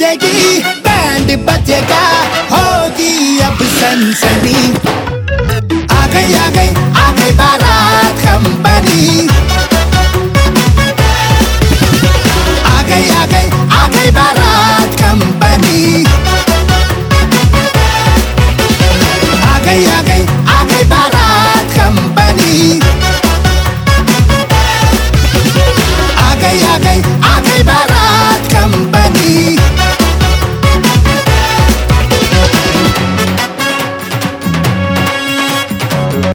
बजेगी band बजेगा होगी अब सनसनी आ गई बारात कंपनी आ गई बारात कंपनी आ गई बारात कंपनी आ गई बारात